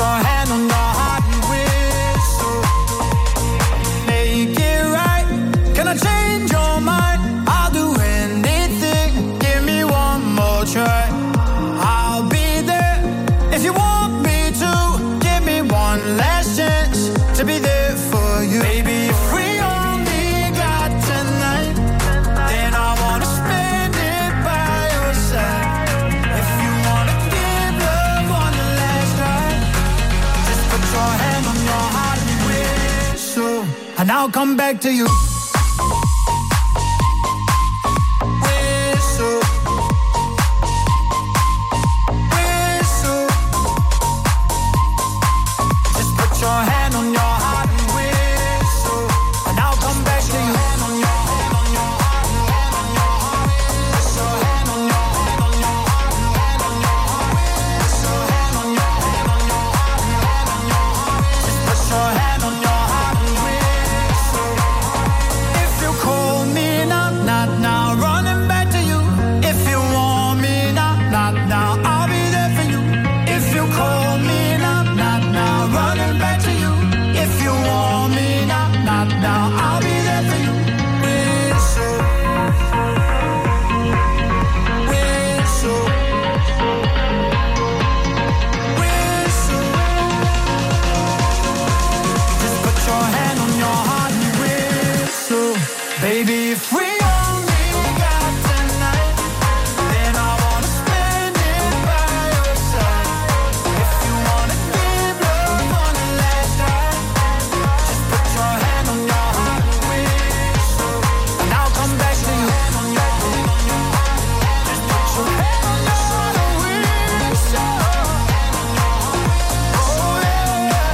your hand on your heart and whistle. Make it right. Can I change your mind? I'll do anything. Give me one more try. I'll be there if you want me to. Give me one last chance to be there for you. Baby, if we only got tonight, then I wanna spend it by your side. If you wanna give love one last try, just put your hand on your heart and whistle, and I'll come back to you. Whistle, whistle, just put your hand on your heart and whistle, and I'll come back to you. Hand on your heart, hand on your heart, put your hand on your hand on your heart, hand on your heart, put your hand on your hand on your heart, hand on your heart, just put your hand on your heart and whistle. If you call me now, not now, running back to you. If you want me now, not now, I'll be there for you. If you call me now, not now, running back to you. If you want me now, not now, I'll be there for you. Whistle, whistle, whistle. Just put your hand on your heart and whistle. Baby, if we only got tonight, then I wanna spend it by your side. If you wanna give love one last try, just put your hand on your heart and whistle, and I'll come back to you. Hand on your hand on your heart, just put your hand on your heart and whistle. Oh yeah,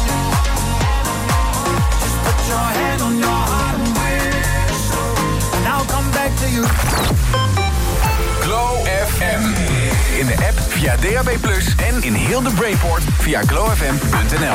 just put your hand on your heart and whistle, and I'll come back to you. Glow FM. In de app via DAB+ en in heel de Brainport via glowfm.nl.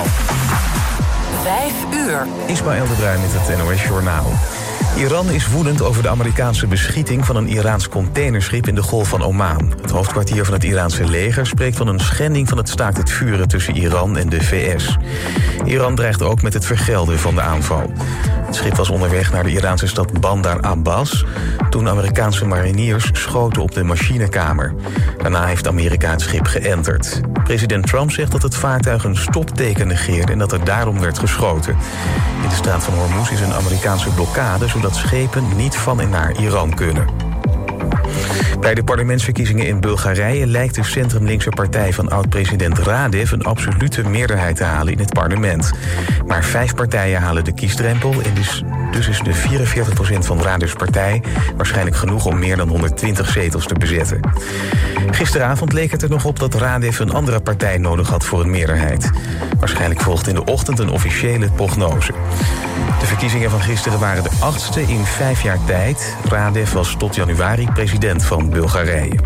5 uur. Ismaël de Bruin met het NOS Journaal. Iran is woedend over de Amerikaanse beschieting van een Iraans containerschip in de Golf van Oman. Het hoofdkwartier van het Iraanse leger spreekt van een schending van het staakt het vuren tussen Iran en de VS. Iran dreigt ook met het vergelden van de aanval. Het schip was onderweg naar de Iraanse stad Bandar Abbas toen Amerikaanse mariniers schoten op de machinekamer. Daarna heeft Amerika het schip geënterd. President Trump zegt dat het vaartuig een stopteken negeerde en dat er daarom werd geschoten. In de straat van Hormuz is een Amerikaanse blokkade, zodat schepen niet van en naar Iran kunnen. Bij de parlementsverkiezingen in Bulgarije lijkt de centrumlinkse partij van oud-president Radev een absolute meerderheid te halen in het parlement. Maar 5 partijen halen de kiesdrempel en dus is de 44% van Radevs partij waarschijnlijk genoeg om meer dan 120 zetels te bezetten. Gisteravond leek het er nog op dat Radev een andere partij nodig had voor een meerderheid. Waarschijnlijk volgt in de ochtend een officiële prognose. De verkiezingen van gisteren waren de 8e in 5 jaar tijd. Radev was tot januari president van Bulgarije.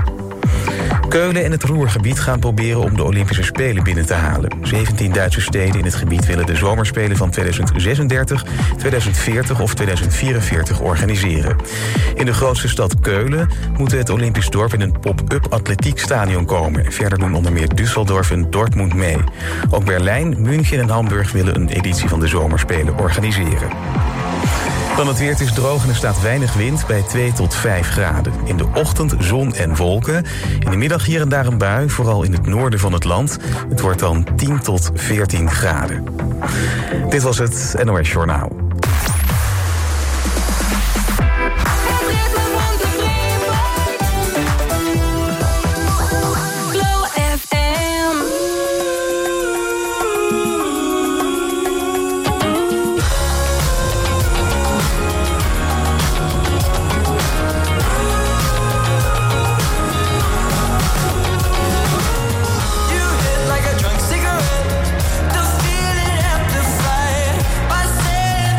Keulen en het Ruhrgebied gaan proberen om de Olympische Spelen binnen te halen. 17 Duitse steden in het gebied willen de zomerspelen van 2036, 2040 of 2044 organiseren. In de grootste stad Keulen moet het Olympisch dorp in een pop-up atletiekstadion komen. Verder doen onder meer Düsseldorf en Dortmund mee. Ook Berlijn, München en Hamburg willen een editie van de zomerspelen organiseren. Dan het weer, het is droog en er staat weinig wind bij 2 tot 5 graden. In de ochtend zon en wolken. In de middag hier en daar een bui, vooral in het noorden van het land. Het wordt dan 10 tot 14 graden. Dit was het NOS Journaal. Like a drunk cigarette, the feeling amplified by saying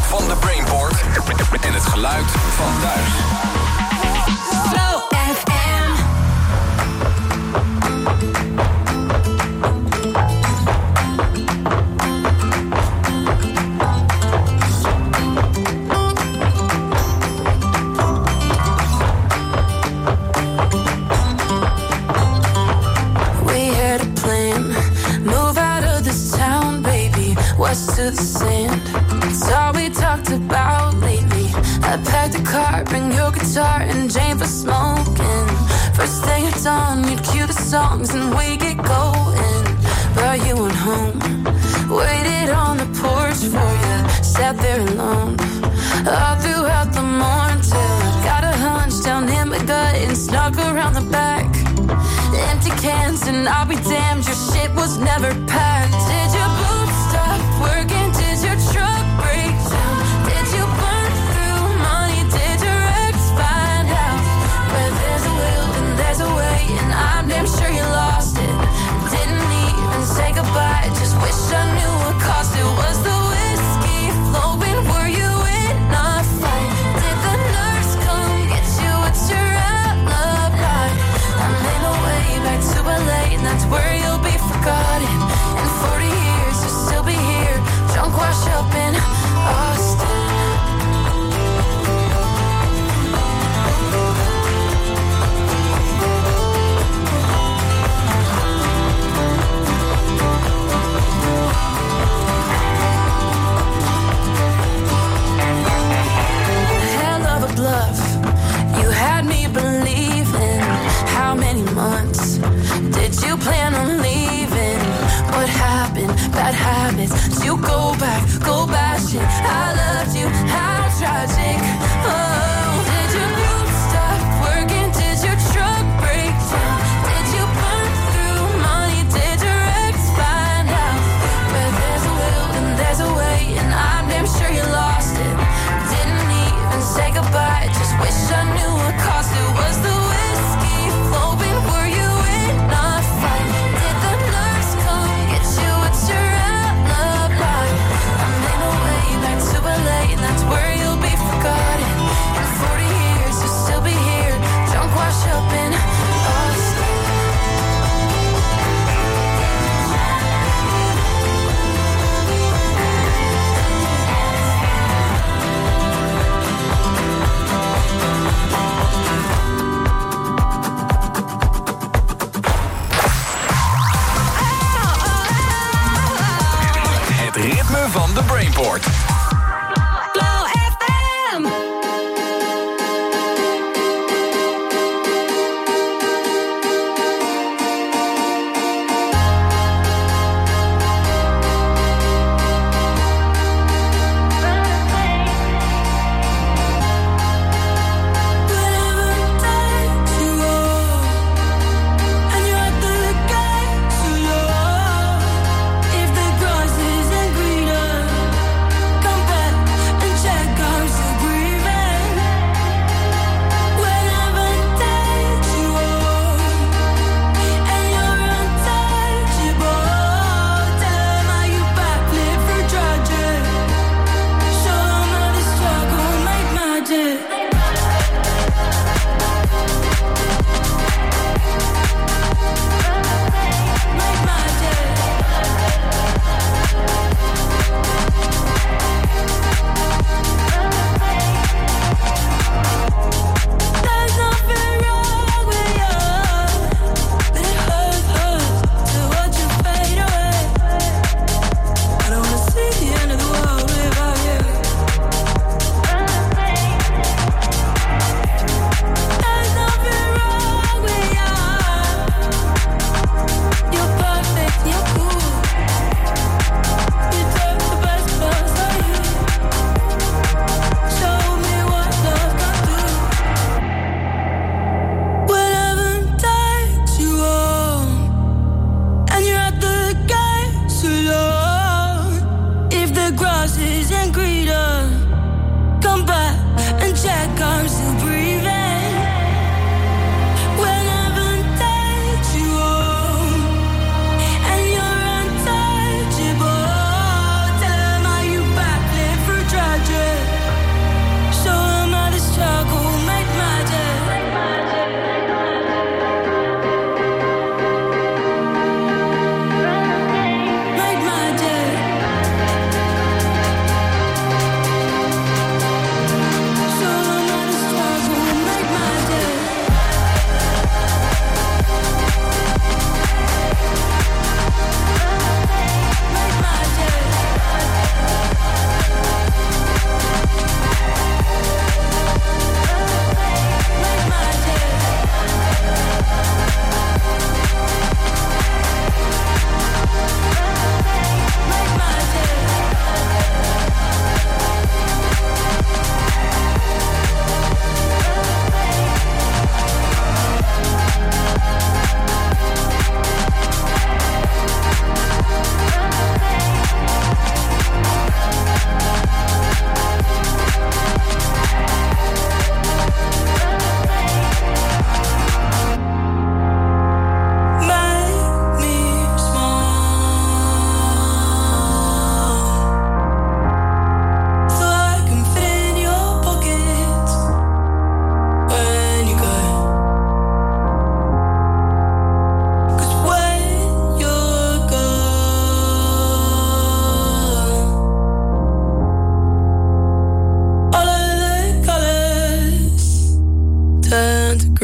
van de Brainport en het geluid van thuis. Glow FM. To the sand, it's all we talked about lately. I packed a car, bring your guitar and Jane for smoking. First thing at dawn, you'd cue the songs and we get going. But you went home, waited on the porch for you, sat there alone all throughout the morning till I got a hunch down in my gut and snuck around the back. Empty cans and I'll be damned, your shit was never packed. Did your boots stop working? Did your truck break down? Did you burn through money? Did your ex find out? Where there's a will and there's a way, and I'm damn sure you lost it. Didn't even say goodbye, just wish I knew what cost it. Was the whiskey flowing? Were you in a fight? Did the nurse come get you? What's your alibi? I made my way back to LA, and that's where you'll be forgotten. In 40 years you'll still be here, drunk, wash up in Austin. Hell of a bluff, you had me believing. How many months did you plan on leaving? What happened? Bad habits. You go back, go bashing. I loved you, how tragic. Oh, did your boots stop working? Did your truck break down? Did you burn through money? Did your ex find out? Where there's a will and there's a way, and I'm damn sure you lost it. Didn't even say goodbye, just wish I knew what cost it. Was the whiskey flowing? Were you in a fight? Did the nurse come get you? What's your alibi? I made my way back to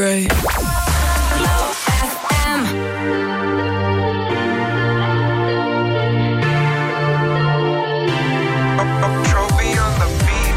great. Glow FM. Trophy on the beat.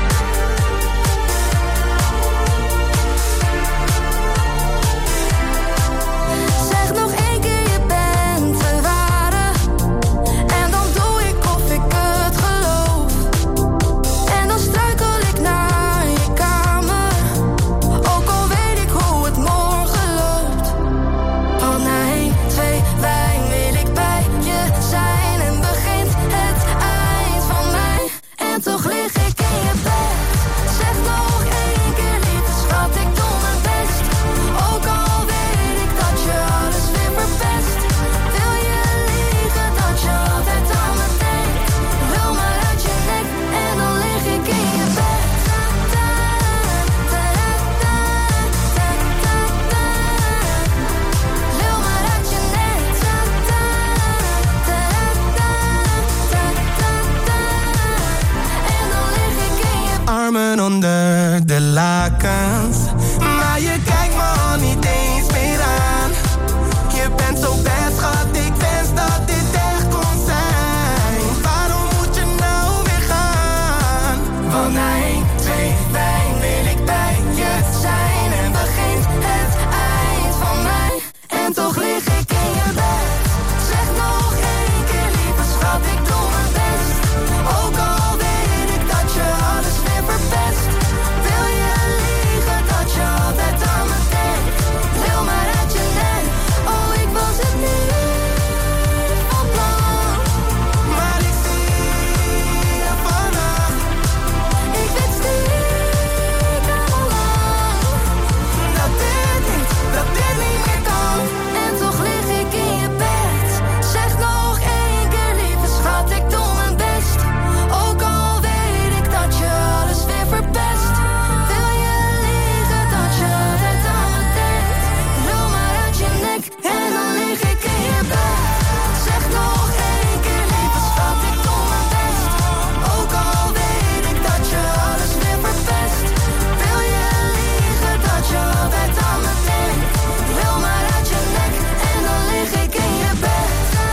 Zeg nog één keer, je bent te ware. En dan doe ik of ik het geloof. En dan struikel ik naar je kamer. Ook al weet ik hoe het morgen loopt. Want na 1, 2 wijn wil ik bij je zijn. En begint het eind van mij. En toch lig ik in je bed. Zeg nog één keer, lieve schat, ik doe mijn best. Ook al weet ik dat je alles weer verpest. Wil je liegen dat je altijd aan me denkt? Wil maar uit je nek en dan lig ik in je bed. Wil maar uit je nek. En dan lig ik in je bed. Armen onder de lakens. Maar je kijkt me al niet eens meer aan. Je bent zo best, schat, ik wens dat dit echt kon zijn. Waarom moet je nou weer gaan? Want na 1, 2 wijn wil ik bij je zijn. En begint het eind van mij. En toch lig ik in je bed. Zeg nog één keer, lieve schat, ik doe mijn best. Ook al weet ik dat je alles weer verpest. Wil je liegen dat je altijd aan me denkt? Wil maar uit je nek. Oh, ik was het niet van plan. Maar ik zie je vannacht. Ik weet stiekem al lang Dat dit niet meer kan. en toch lig ik in je bed. Zeg nog één keer, lieve schat, ik doe mijn best. Ook al weet ik dat je alles weer verpest. Wil je liegen dat je altijd aan me denkt? Wil maar uit je nek en dan lig ik in je bed. Zeg nog één keer, lieve schat, ik doe mijn best. Ook al weet ik dat je alles weer verpest. Wil je liegen dat je altijd aan me denkt? Wil maar uit je nek en dan lig ik in je bed.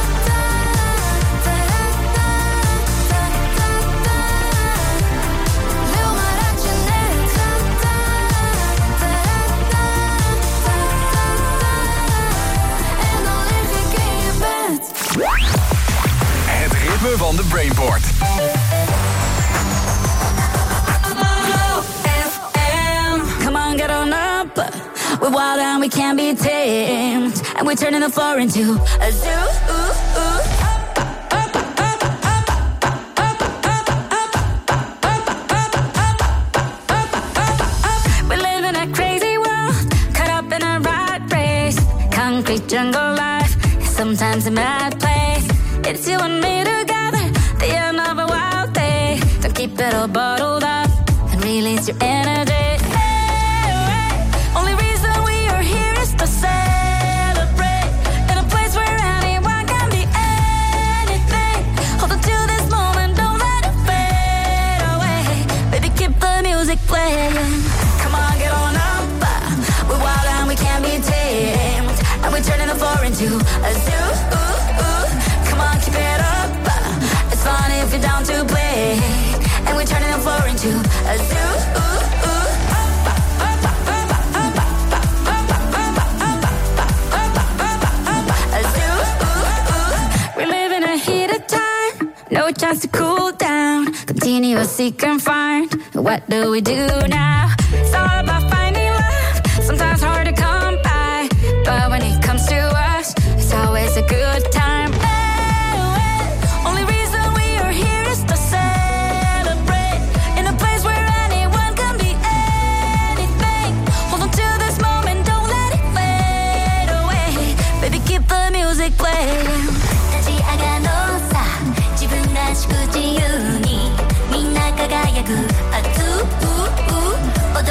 Wil maar uit je nek. En dan lig ik in je bed. Het ritme van de Brainport. Glow FM. Come on, get on up. We're wild and we can't be tamed. And we're turning the floor into a zoo. We live in a crazy world, caught up in a rat race. Concrete jungle life, sometimes a mad place. It's you and me together, the end of a wild day. Don't keep it all bottled up and release your energy. Only reason we are here is to celebrate. In a place where anyone can be anything. Hold on to this moment, don't let it fade away. Baby, keep the music playing. Come on, get on up. We're wild and we can't be tamed. And we're turning the floor into a zoo. Come on, keep it up. It's fun if you're down to play. And we're turning the floor into a zoo. No chance to cool down. Continue seek and find. What do we do now? It's all about finding love. Sometimes hard to come by, but when it comes to us, it's always a good time. Only reason we are here is to celebrate. In a place where anyone can be anything. Hold on to this moment, don't let it fade away. Baby, keep the music playing. 自由にみんな輝く熱う踊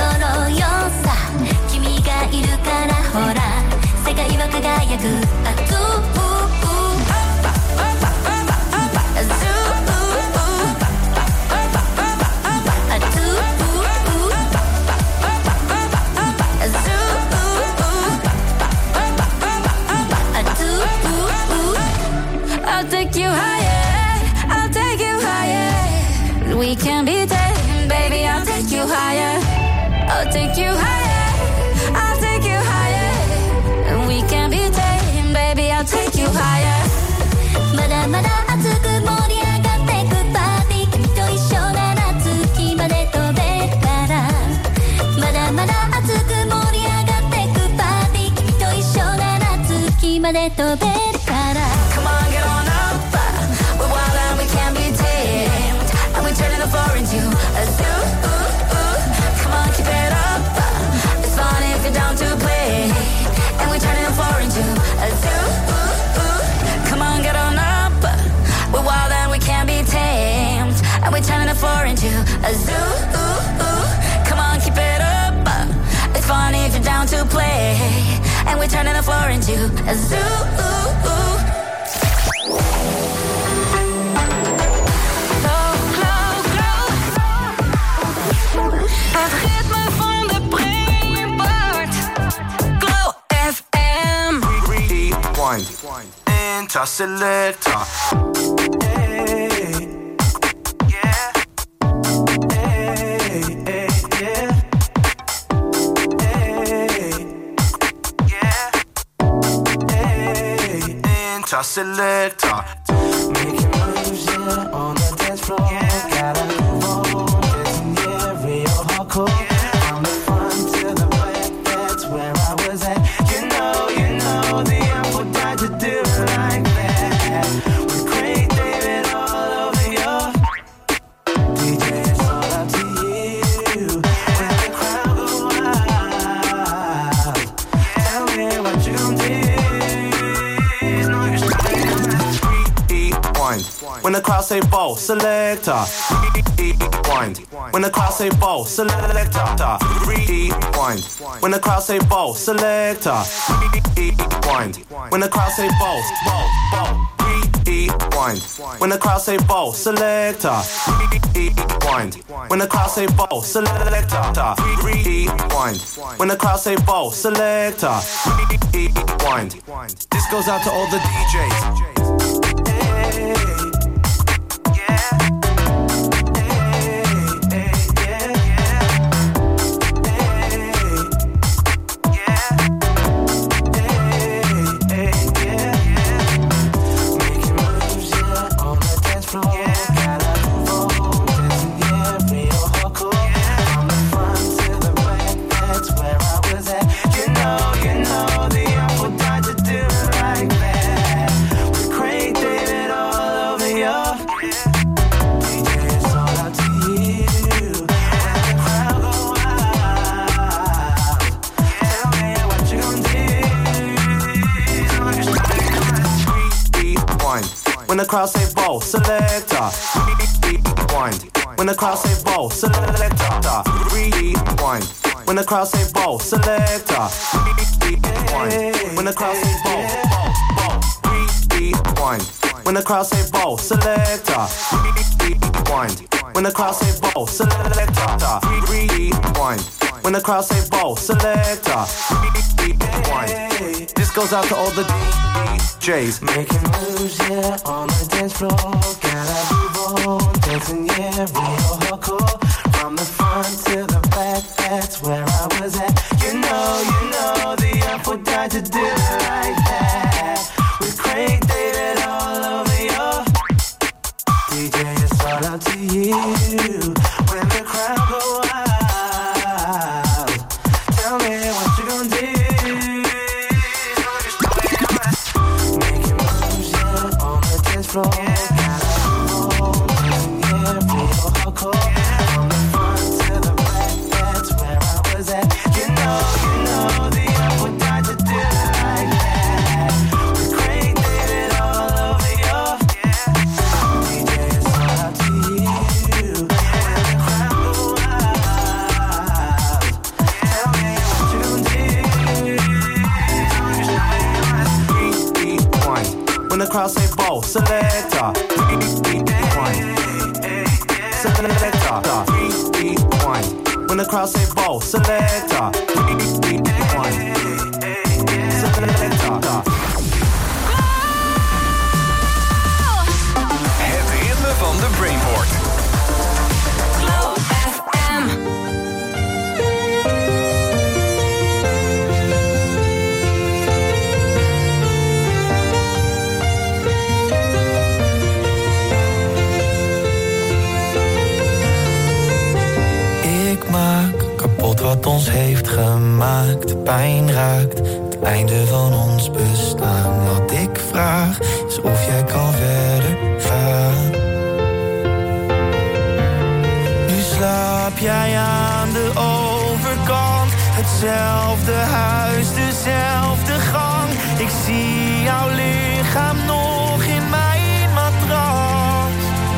I'll take you higher, I'll take you higher. And we can be tamed, baby, I'll take you higher. まだまだ熱く盛り上がってくパーティー君と一緒なら月まで飛べるからまだまだ熱く盛り上がってくパーティー君と一緒なら月まで飛べるから Come on, get on up. We're wild and we can't be tamed. And we're turning the floor into a zoo. Come on, keep it up. It's fun if you're down to play. And we're turning the floor into a zoo. Come on, get on up. We're wild and we can't be tamed. And we're turning the floor into a zoo. Come on, keep it up. It's fun if you're down to play. And we're turning the floor into a zoo. Het ritme van de Brainport. Glow FM. Rewind. Interselector. Hey. Yeah. Hey, hey, yeah. Hey. Yeah. Hey. Interselector. Making moves, yeah, on the dance floor. Gotta move on, dancing, yeah, real hardcore. From the front to the back, that's where I was at. You know, the apple died to do it like that. With Craig David all over your DJ, it's all up to you. When the crowd go wild, tell me what you gon' do. Rewind. When the crowd say ball, selector. Rewind. When the crowd say ball, selector. Rewind. When the crowd say ball, selector. Rewind. When the crowd say ball, ball. Rewind. When the crowd say ball, selector. Rewind. When the crowd say ball, selector. Rewind. When the crowd say ball, selector. Rewind. This goes out to all the DJs. Hey. When the crowd say ball, selector. Rewind. When the crowd say ball, selector. Rewind. When the crowd say ball, selector. Rewind. When the crowd say ball. Rewind. When the crowd say ball, selector. Rewind. When the crowd say ball, selector. Rewind. When the crowd say ball, selector. Rewind. This goes out to all the DJs. Making moves, yeah, on the dance floor. Gotta move on, dancing, yeah, real hardcore. From the front to the back, that's where I was at. You know, the apple died to do it like that. With Craig David all over your DJ, it's all up to you. When the crowd go wild, tell me what you gon' do. Making moves, yeah, on the dance floor. Gotta move on, dancing, yeah, real hardcore. From the front to the back, that's where I was at. You know, the apple died to do it like that. With Craig David all over your DJ, it's all up to you. When the crowd go wild, tell me what you gon' do. Rewind. When the crowd say ball, selector. Rewind. Selector. Rewind. When the crowd say ball, selector. Rewind. Selector. Het ritme van de Brainport. Glow FM. ons heeft gemaakt pijn raakt, het einde van ons bestaan. Wat ik vraag is of jij kan verder gaan. Nu slaap jij aan de overkant, hetzelfde huis, dezelfde gang. Ik zie jouw lichaam nog in mijn matras.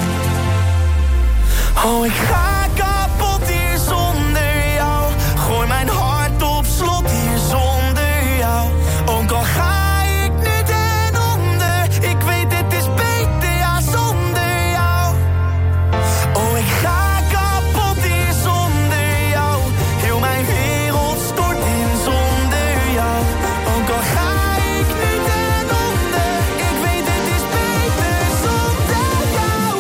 Oh, ik ga kapot hier zonder jou. Gooi mijn hart op slot hier zonder jou. Ook al ga ik nu ten onder, ik weet het is beter ja zonder jou. Oh, ik ga kapot hier zonder jou. Heel mijn wereld stort in zonder jou. Ook al ga ik nu ten onder, ik weet het is beter zonder jou.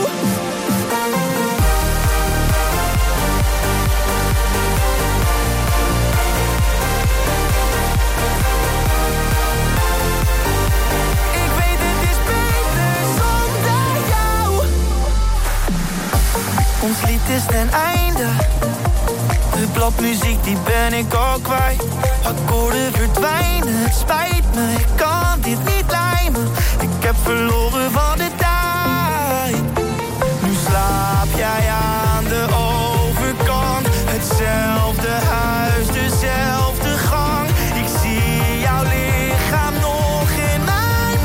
Ik weet het is beter zonder jou. Ons lied is ten einde. De bladmuziek die ben ik al kwijt. Akkoorden verdwijnen, het spijt me. Ik kan dit niet lijmen. Ik heb verloren van de tijd. Nu slaap jij aan de overkant. Hetzelfde huis, dezelfde gang. Ik zie jouw lichaam nog in mijn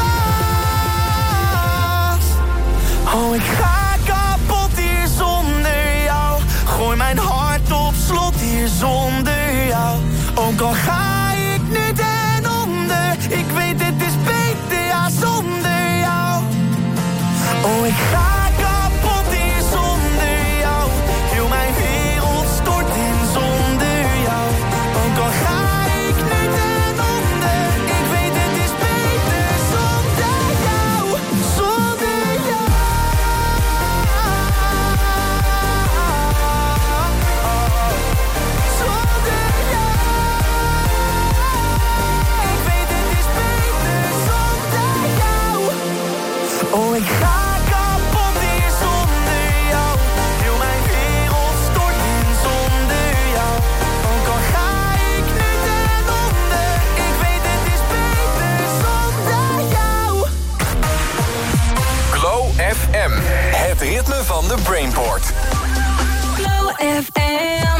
matras. Oh, ik ga kapot hier zonder jou. Gooi mijn hart op slot hier zonder jou. Ook al ga ik nu ten onder, ik weet het is beter ja zonder jou. Oh, ik ga kapot hier zonder jou. Heel mijn wereld stort in zonder jou. Ook al ga ik nu ten onder, ik weet het is beter zonder jou. Zonder jou. Zonder jou. Ik weet het is beter zonder jou. Oh, ik ga kapot hier zonder jou. Heel mijn wereld stort in zonder jou. Ook al ga ik nu ten onder, ik weet het is beter zonder jou. Glow FM, het ritme van de Brainport. Glow FM.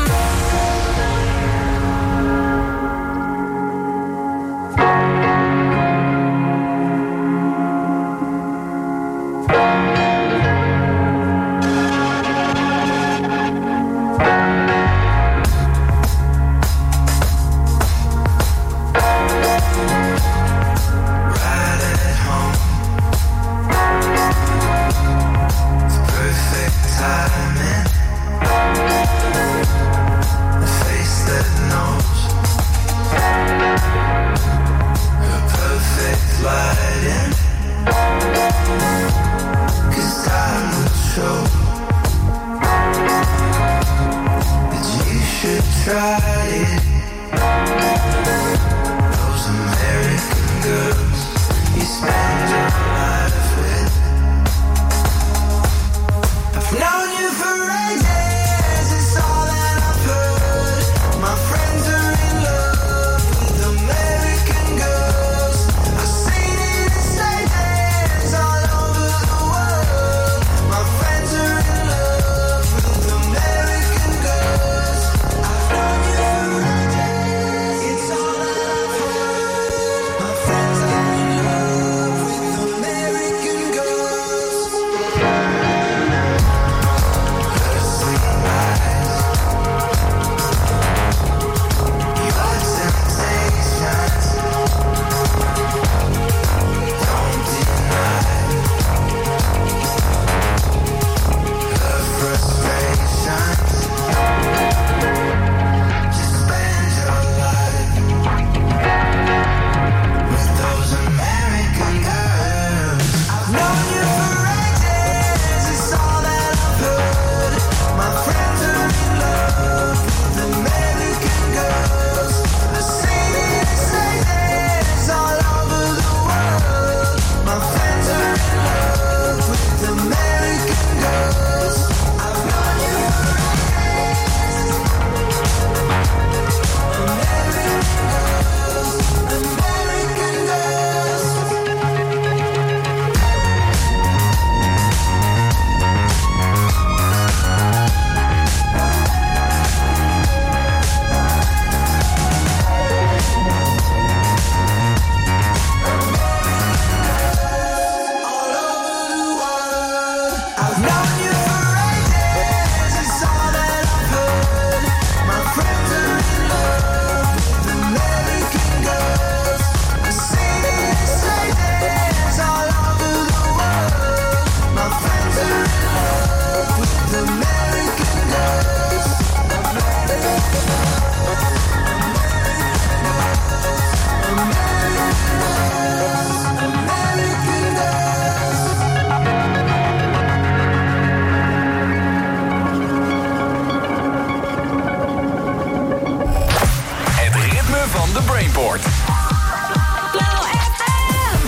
Brainport. Glow FM.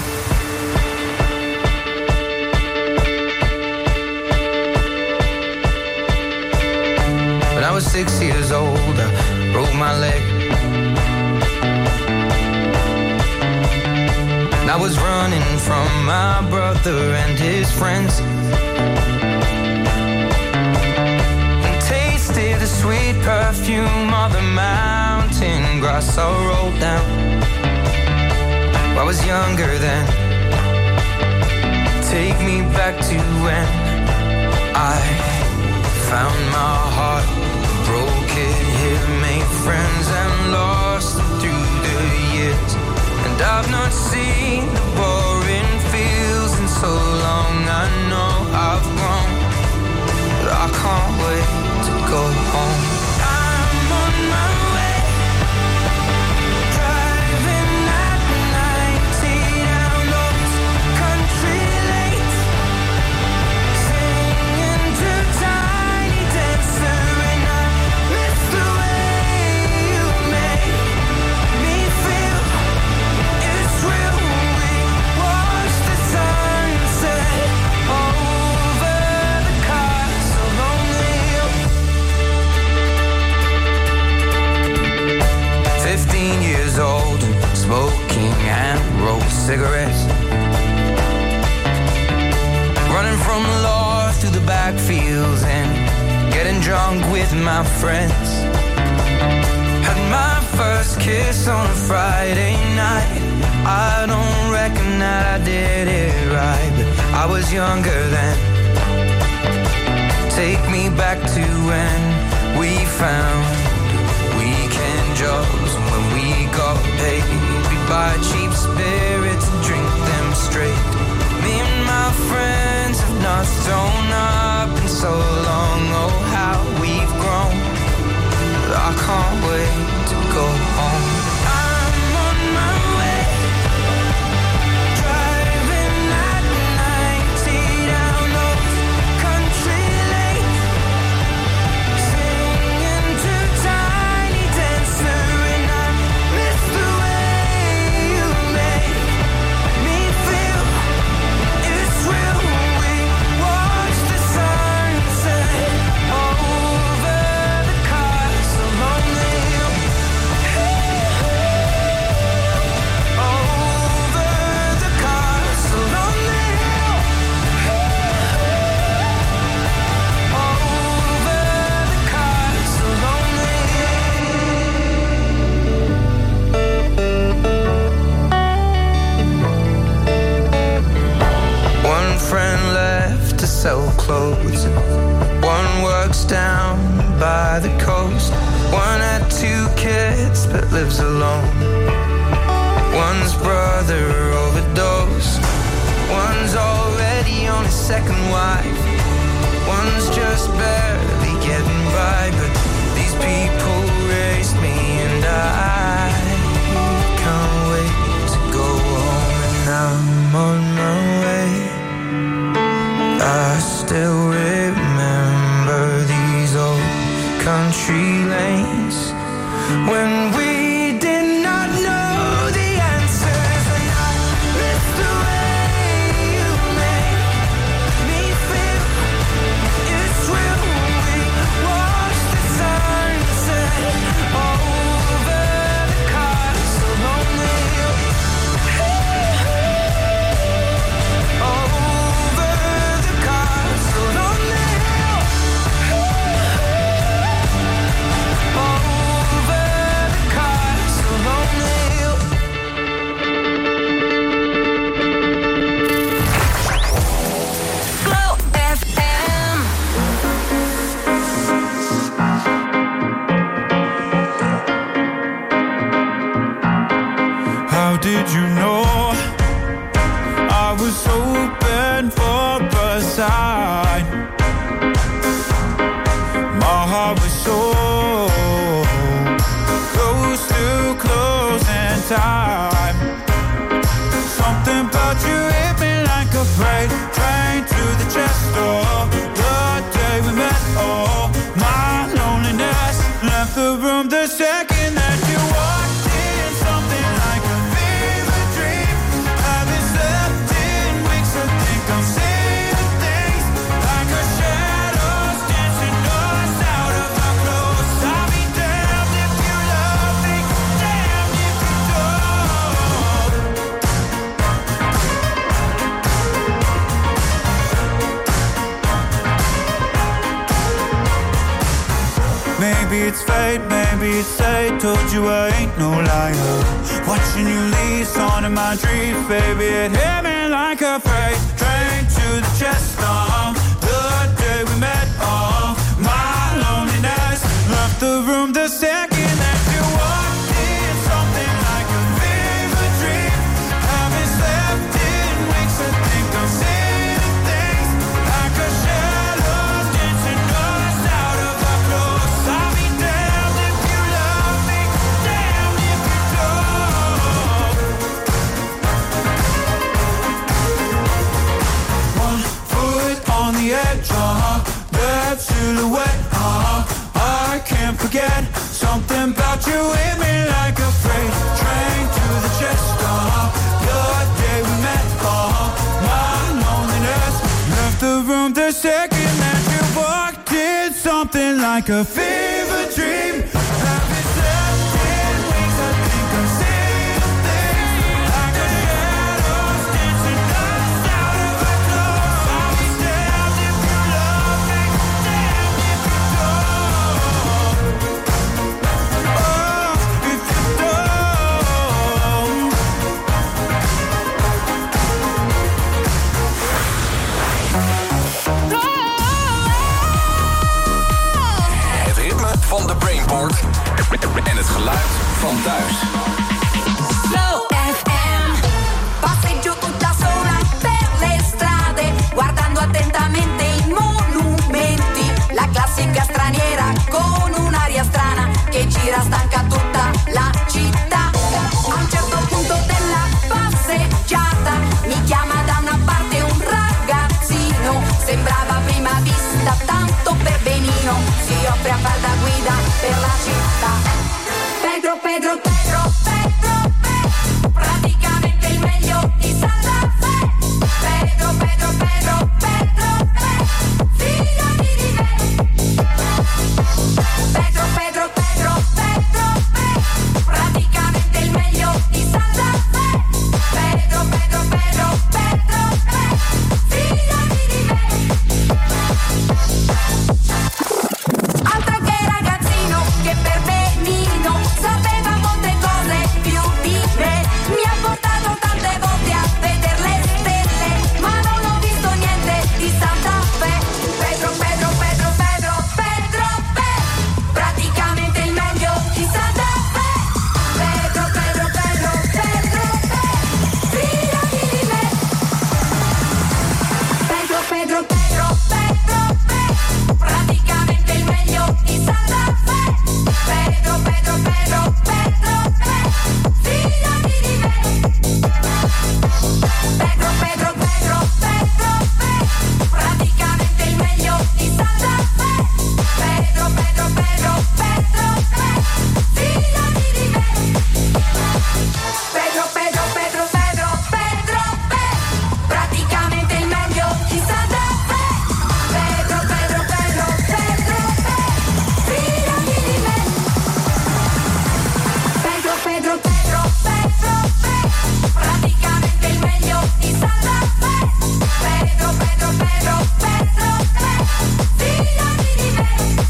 When I was 6 years old, I broke my leg. I was running from my brother and his friends, and tasted the sweet perfume of the mountain grass I rolled down. I was younger then. Take me back to when I found my heart, broke it here, made friends and lost them through the years. And I've not seen the boring fields in so long. I know I've grown, but I can't wait to go home. I'm on my way, driving at 90 down those country lanes, singing to Tiny Dancer, and I miss the way you make me feel. It's real. We watch the sunset over the castle on the hill. 15 years old and smoking and rolled cigarettes, running from law through the backfields and getting drunk with my friends. Had my first kiss on a Friday night. I don't reckon that I did it right, but I was younger then. Take me back to when we found weekend jobs, and when we got paid, we'd buy cheap spirits and drink them straight. Me and my friends have not thrown up in so long. Oh, how we've grown, but I can't wait to go home. I'm on my way, driving at 90 down those country lanes, singing to Tiny Dancer, and I miss the way you make me feel. It's real. We watch the sunset over the castle on the hill. Over the castle on the hill. Over the castle on the hill. One friend left to sell clothes, one works down by the coast. One had 2 kids but lives alone. One's brother overdosed. One's already on his second wife. One's just barely getting by. But these people raised me, and I can't wait to go home. And I'm on my way. I still remember these old country lanes when we did not know the answers, and I miss the way you make me feel. It's real. We watch the sunset over the castle on the hill. Over the castle on the hill. Over the castle on the hill. Glow FM. How did you know I was open for a sign? My heart was so close to closing time. Something about you hit me like a freight train to the chest door. The day we met, oh, my loneliness left the room the second that you walked in. Something fate, maybe it's fate. Told you I ain't no liar. Watching you leave, on in my dreams, baby, it hit me like a freight train to the chest. The day we met, my loneliness left the room the second that you walked in. Something like a fever dream. Haven't slept in weeks. I think I'm seeing things like a shadow dancing us out of our clothes. I'll be damned if you love me, damned if you don't. One foot on the edge, that silhouette, I can't forget. Something about you hit me like a freight train to the chest. The day we met, my loneliness left the room the second that you walked in. Something like a fever dream. Haven't slept in weeks. I think I'm seeing things like a shadow dancing us out of our clothes. I'll be damned if you love me, damned if you don't. Oh, if you don't. Het ritme van de Brainport en het geluid van thuis. Flow FM. Passeggio tutta sola per le strade, guardando attentamente i monumenti. La classica straniera con un'aria strana che gira stanca tutta la città. A un certo punto della passeggiata mi chiama da una parte un ragazzino. Sembrava a prima vista tanto per benino. Si offre a far da guida per la città. Pedro, Pedro, Pedro, Pedro, Pedro, praticamente il meglio di Santa Fe. Pedro, Pedro, Pedro, Pedro, Pedro, fidati di me. Pedro, Pedro, Pedro, Pedro, Pedro, praticamente il meglio di Santa Fe. Pedro, Pedro, Pedro, Pedro, Pedro, fidati di me. Altro che ragazzino, che per benino sapeva molte cose più di me. Mi ha portato tante volte a vedere le stelle, ma non ho visto niente di Santa Fe. Pedro, Pedro, Pedro, Pedro, Pedro, Pedro, praticamente il meglio di Santa Fe. Pedro, Pedro, Pedro, Pedro, Pedro, fidati di me. Pedro, Pedro, Pedro, Pedro, Pedro, praticamente il meglio di Santa Fe. Pedro, Pedro, Pedro, Pedro, Pedro, fidati di me. Pedro, Pedro, Pedro, Pedro, Pedro, praticamente il meglio di Santa Fe. Pedro, Pedro, Pedro, Pedro, Pedro, fidati di me. Pedro, Pedro, Pedro, Pedro, Pedro, Pedro, praticamente il meglio di Santa Fe. Pedro, Pedro, Pedro, Pedro, Pedro, fidati di me. Pedro, Pedro, Pedro, Pedro, Pedro, praticamente il meglio di Santa Fe. Pedro, Pedro, Pedro, Pedro, Pedro, fidati di me.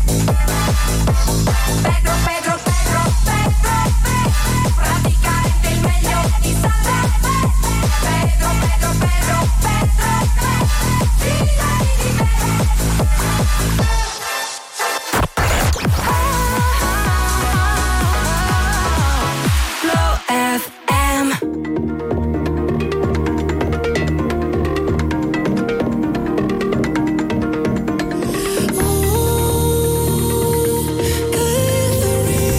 Pedro, Pedro, Pedro, Pedro, Pedro, praticamente il meglio di Santa Fe. Pedro, Pedro, Pedro, Pedro, Pedro, fidati di me. Flow FM. Good for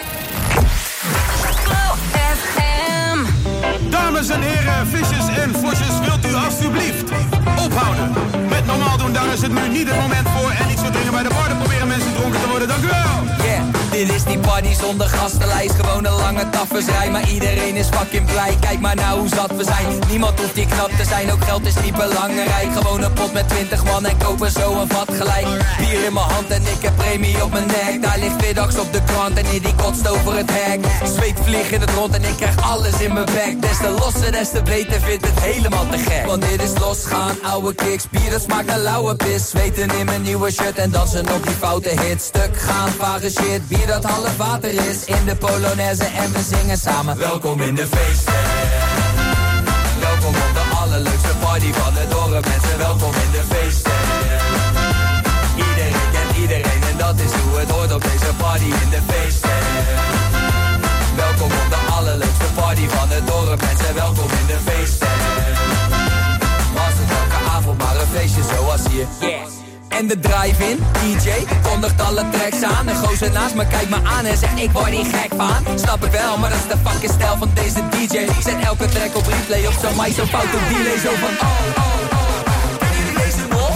Glow FM. Dames en heren, visjes en vosjes, wilt u alstublieft ophouden met normaal doen? Daar is het nu niet het moment voor en niet zo dringen bij de bar. Dan proberen mensen dronken te worden, dank u wel. Yeah, dit is die party zonder gastenlijst. Gewoon een lange tafersrij, maar iedereen is fucking blij. Kijk maar nou hoe zat we zijn. Niemand hoeft hier knap te zijn, ook geld is niet belangrijk. Gewoon een pot met 20 man en kopen zo een vat gelijk. Bier in mijn hand en ik heb premie op mijn nek. Daar ligt middags op de krant en die kotst over het hek. Zweet vlieg in het rond en ik krijg alles in mijn bek. Des te losser, des te beter, vindt het helemaal te gek. Want dit is losgaan, ouwe kicks, bier dat smaakt naar lauwe pis. Zweten in mijn nieuwe shirt en dansen op die foute hit. Stuk gaan, vage shit, bier dat half water is. In de Polonaise en we zingen samen. Welkom in de feesten. Welkom op de allerleukste party van het dorp. Mensen, welkom in de feesten. Iedereen kent iedereen en dat is hoe het hoort op deze party in de feesten. Welkom op de allerleukste party van het dorp. Mensen, welkom in de feesten. Was het elke avond maar een feestje zoals hier. Yes. En de drive-in, DJ, kondigt alle tracks aan. De gozer naast me kijkt me aan en zegt ik word hier gek van. Snap ik wel, maar dat is de fucking stijl van deze DJ. Zet elke track op replay op zo'n mic, zo fout op delay. Zo van oh. Ken jullie deze nog?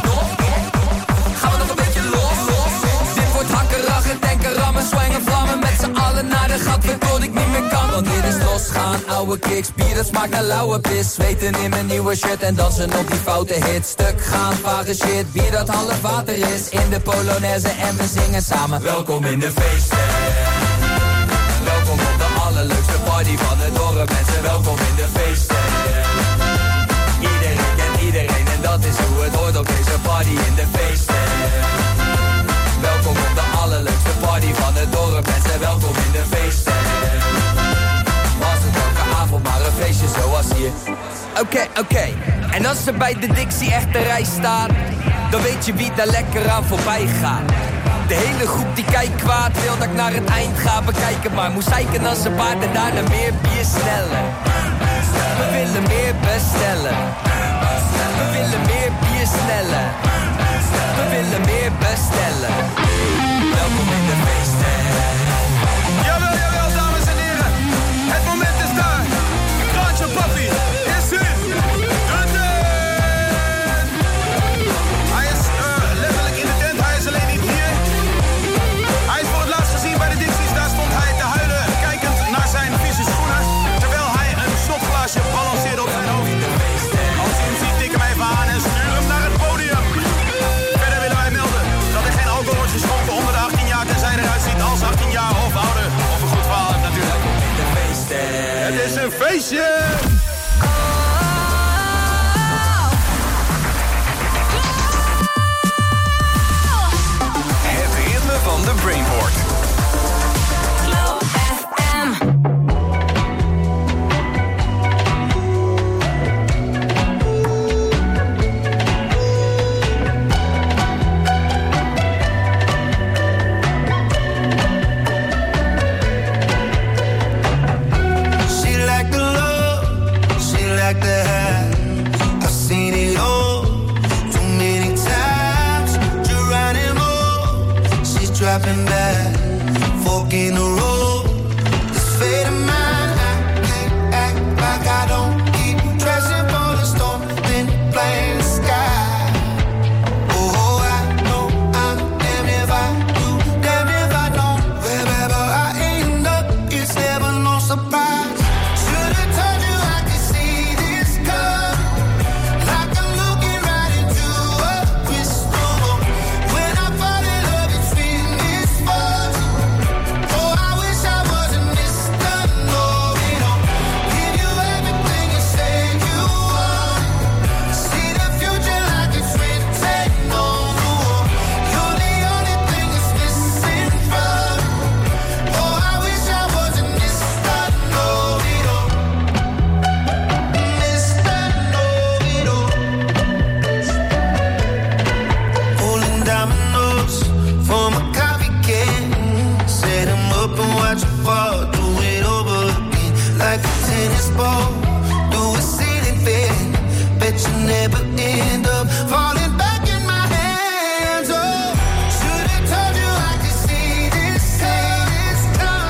Gaan we nog een beetje los? Dit wordt hakkerig en denken rammen, zwangen vlammen. Met z'n allen naar de gat, weer tot ik niet meer kan. Want dit is losgaan, ouwe kicks, bier dat smaakt naar lauwe pis. Zweten in mijn nieuwe shirt en dansen op die foute hit. Stuk gaan, vage shit, bier dat half water is. In de Polonaise en we zingen samen. Welkom in de feesten. Welkom op de allerleukste party van het dorp. Mensen, welkom in de feesten. Iedereen kent iedereen en dat is hoe het hoort op deze party in de feesten. Welkom op de allerleukste party van het dorp. Mensen, welkom in de feesten. Was het elke avond maar een feestje zoals hier. Oké. En als er bij de Dixie echt de rij staat, dan weet je wie daar lekker aan voorbij gaat. De hele groep die kijkt kwaad, wil dat ik naar het eind ga. Bekijken maar, moest zeiken als een paard en daarna meer bier sneller. We willen meer bestellen. We willen meer bier sneller. We willen meer bestellen. Welkom in de feesten. Jawel, dames en heren. Het moment is daar. Kraantje Papi is in de tent. Hij is letterlijk in de tent. Hij is alleen niet hier. Hij is voor het laatst gezien bij de Dixies. Daar stond hij te huilen, kijkend naar zijn vieze schoenen. Terwijl hij een shotglaasje balanceerde op zijn hoofd. Als u hem ziet, tik hem even aan en stuur hem naar het podium. Verder willen wij melden dat er geen alcohol wordt geschonken onder de 18 jaar, tenzij eruit ziet als 18 jaar of ouder. Of een goed verhaal hebt natuurlijk. Het is een feestje! Het ritme van de Brainport. Glow FM. She like the love, she like the high. I've seen it all too many times. Geronimo, she's dropping back, fork in the road. This fate of mine, I can't act like I don't keep dressing for the storm, then playing the sky. Oh, I know I'm damned if I do, damned if I don't. Wherever I end up, it's never no surprise. Should've told you I could see this come, like I'm looking right into a crystal ball. When I fall in love, it's been this far. Oh, I wish I wasn't this done, know-it-all. Give you everything you say you want. See the future like it's written on the wall. You're the only thing that's missing from. Oh, I wish I wasn't this done, know-it-all. Mr. Know-it-all. Pulling dominoes from a coffee can. Set 'em up and watch 'em fall. Do it over again like a tennis ball. Do a ceiling fan. Bet you never end up falling back in my hands. Oh, should've told you I could see this coming.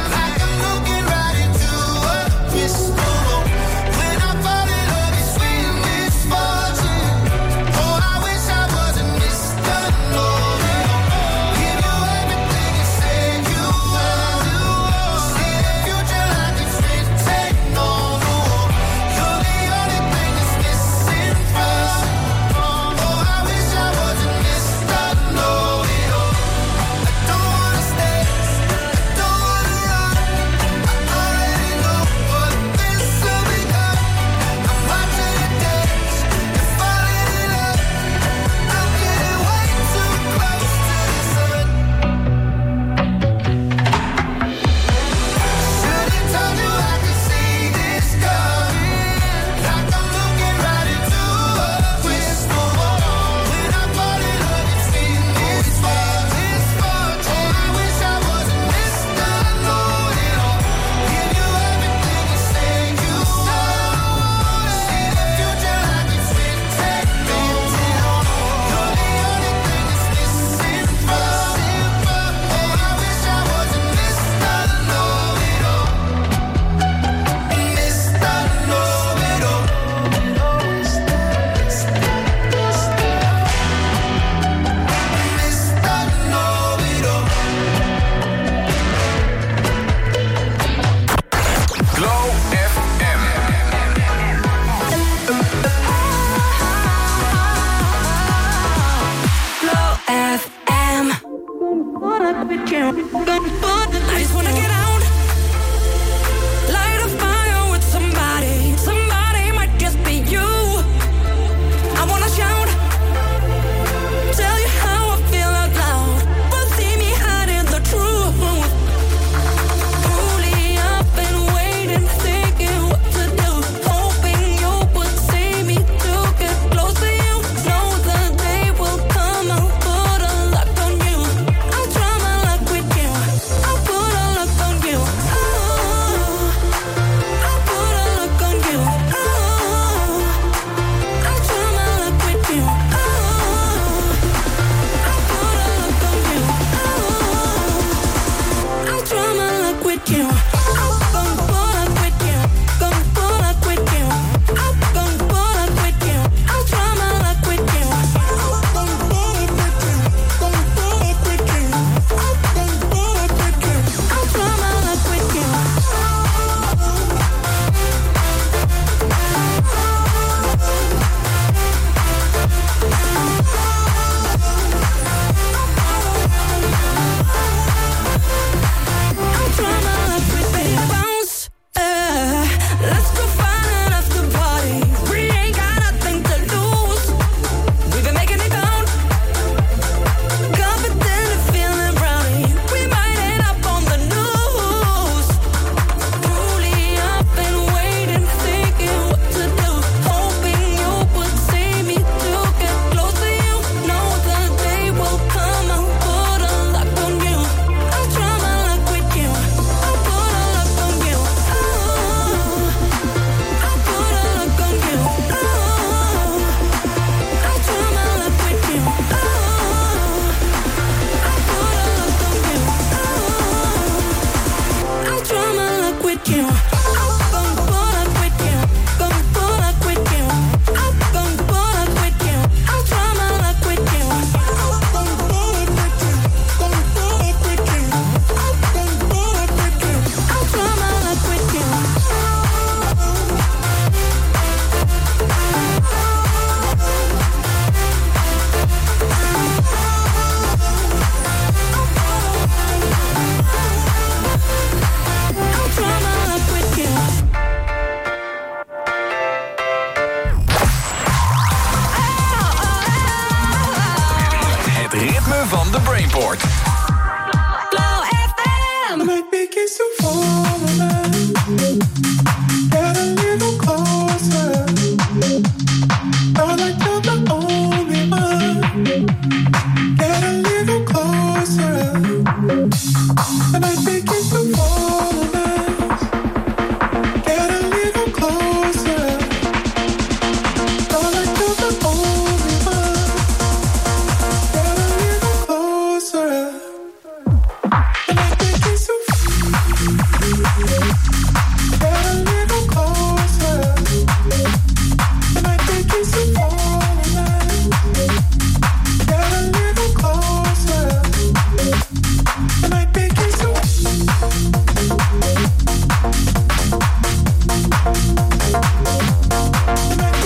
Brainport. Glow FM. I begin to fall in love. Get a little closer. Felt like you're the only one. Get a little closer. And I begin to fall in love. Get a little closer. Felt like you're the only one. Get a little closer. And I begin to get a little closer. And I begin to fall in love. Get a little closer. And I begin to and I